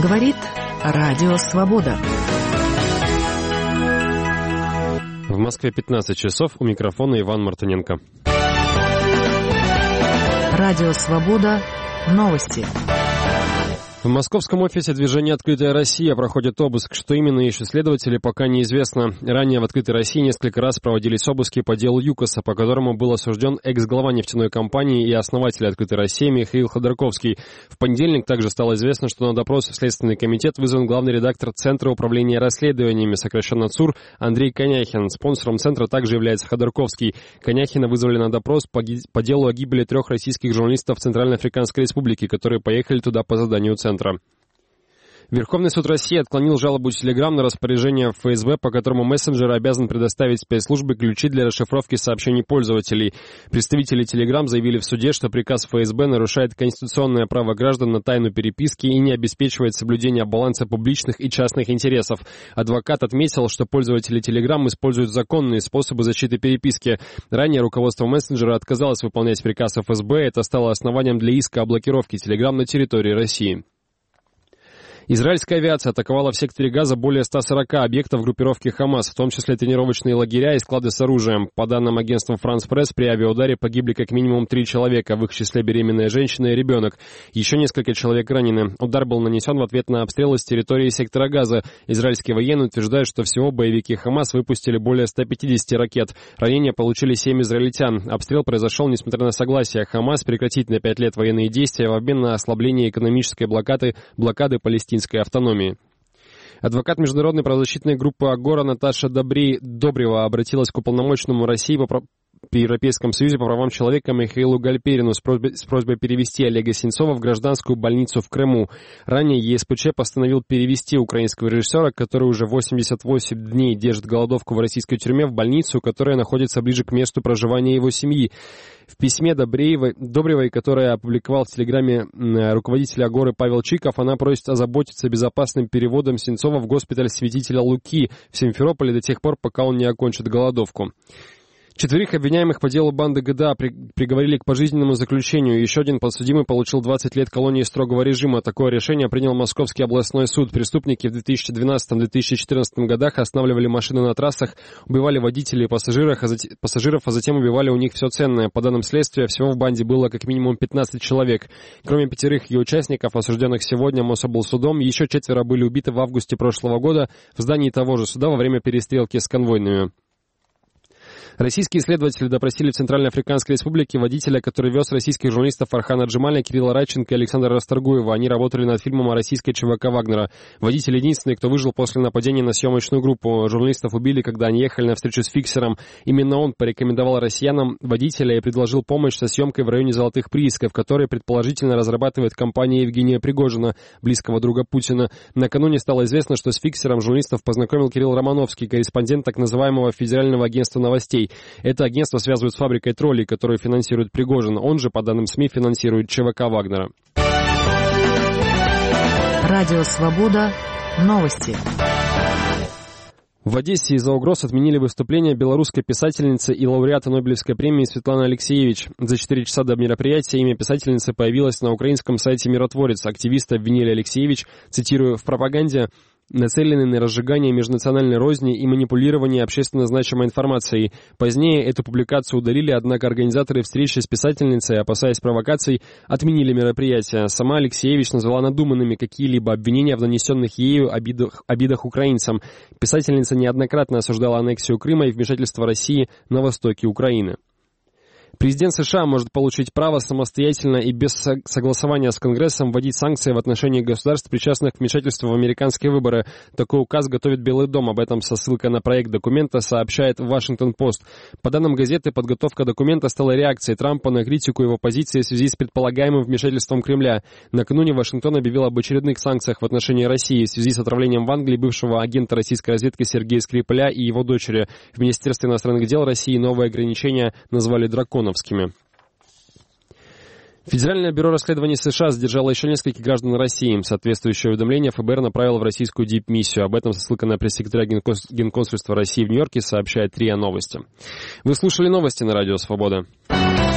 Говорит Радио Свобода. В Москве 15 часов. У микрофона Иван Мартыненко. Радио Свобода. Новости. В московском офисе движения «Открытая Россия» проходит обыск. Что именно ищут следователи, пока неизвестно. Ранее в «Открытой России» несколько раз проводились обыски по делу ЮКОСа, по которому был осужден экс-глава нефтяной компании и основатель «Открытой России» Михаил Ходорковский. В понедельник также стало известно, что на допрос в Следственный комитет вызван главный редактор Центра управления расследованиями, сокращенно ЦУР, Андрей Коняхин. Спонсором Центра также является Ходорковский. Коняхина вызвали на допрос по делу о гибели 3 российских журналистов Центральноафриканской Республики, которые поехали туда по заданию Центра. Верховный суд России отклонил жалобу Telegram на распоряжение ФСБ, по которому мессенджер обязан предоставить спецслужбе ключи для расшифровки сообщений пользователей. Представители Telegram заявили в суде, что приказ ФСБ нарушает конституционное право граждан на тайну переписки и не обеспечивает соблюдение баланса публичных и частных интересов. Адвокат отметил, что пользователи Telegram используют законные способы защиты переписки. Ранее руководство мессенджера отказалось выполнять приказ ФСБ, это стало основанием для иска о блокировке Telegram на территории России. Израильская авиация атаковала в секторе Газа более 140 объектов группировки ХАМАС, в том числе тренировочные лагеря и склады с оружием. По данным агентства France Press, при авиаударе погибли как минимум 3 человека, в их числе беременная женщина и ребенок. Еще несколько человек ранены. Удар был нанесен в ответ на обстрелы с территории сектора Газа. Израильские военные утверждают, что всего боевики ХАМАС выпустили более 150 ракет. Ранения получили 7 израильтян. Обстрел произошел несмотря на согласие ХАМАС прекратить на 5 лет военные действия в обмен на ослабление экономической блокады палестинской автономии. Адвокат международной правозащитной группы «Агора» Наташа Добрева обратилась к уполномоченному России при Европейском союзе по правам человека Михаилу Гальперину с просьбой перевести Олега Сенцова в гражданскую больницу в Крыму. Ранее ЕСПЧ постановил перевести украинского режиссера, который уже 88 дней держит голодовку в российской тюрьме, в больницу, которая находится ближе к месту проживания его семьи. В письме Добревой, которое опубликовал в Телеграме руководитель «Агоры» Павел Чиков, она просит озаботиться безопасным переводом Сенцова в госпиталь Святителя Луки в Симферополе до тех пор, пока он не окончит голодовку. 4 обвиняемых по делу банды ГДА приговорили к пожизненному заключению. Еще один подсудимый получил 20 лет колонии строгого режима. Такое решение принял Московский областной суд. Преступники в 2012-2014 годах останавливали машины на трассах, убивали водителей и пассажиров, а затем убивали у них все ценное. По данным следствия, всего в банде было как минимум 15 человек. Кроме 5 ее участников, осужденных сегодня Мособлсудом, еще 4 были убиты в августе прошлого года в здании того же суда во время перестрелки с конвойными. Российские следователи допросили в Центральноафриканской Республике водителя, который вез российских журналистов Фархана Джемаля, Кирилла Радченко и Александра Расторгуева. Они работали над фильмом о российской ЧВК «Вагнера». Водитель единственный, кто выжил после нападения на съемочную группу. Журналистов убили, когда они ехали на встречу с фиксером. Именно он порекомендовал россиянам водителя и предложил помощь со съемкой в районе Золотых приисков, который предположительно разрабатывает компания Евгения Пригожина, близкого друга Путина. Накануне стало известно, что с фиксером журналистов познакомил Кирилл Романовский, корреспондент так называемого Федерального агентства новостей. Это агентство связывают с фабрикой троллей, которую финансирует Пригожин. Он же, по данным СМИ, финансирует ЧВК «Вагнера». Радио «Свобода». Новости. В Одессе из-за угроз отменили выступление белорусской писательницы и лауреата Нобелевской премии Светланы Алексеевич. За 4 часа до мероприятия имя писательницы появилось на украинском сайте «Миротворец». Активисты обвинили Алексеевич, цитирую, в пропаганде, нацеленные на разжигание межнациональной розни и манипулирование общественно значимой информацией. Позднее эту публикацию удалили, однако организаторы встречи с писательницей, опасаясь провокаций, отменили мероприятие. Сама Алексеевич назвала надуманными какие-либо обвинения в нанесенных ею обидах украинцам. Писательница неоднократно осуждала аннексию Крыма и вмешательство России на востоке Украины. Президент США может получить право самостоятельно и без согласования с Конгрессом вводить санкции в отношении государств, причастных к вмешательству в американские выборы. Такой указ готовит Белый дом. Об этом со ссылкой на проект документа сообщает Вашингтон-Пост. По данным газеты, подготовка документа стала реакцией Трампа на критику его позиции в связи с предполагаемым вмешательством Кремля. Накануне Вашингтон объявил об очередных санкциях в отношении России в связи с отравлением в Англии бывшего агента российской разведки Сергея Скрипаля и его дочери. В Министерстве иностранных дел России новые ограничения назвали драконовскими. Федеральное бюро расследований США задержало еще нескольких граждан России. Соответствующее уведомление ФБР направило в российскую дипмиссию. Об этом со ссылкой на пресс-секретаря Генконсульства России в Нью-Йорке сообщает РИА Новости. Вы слушали новости на Радио Свобода.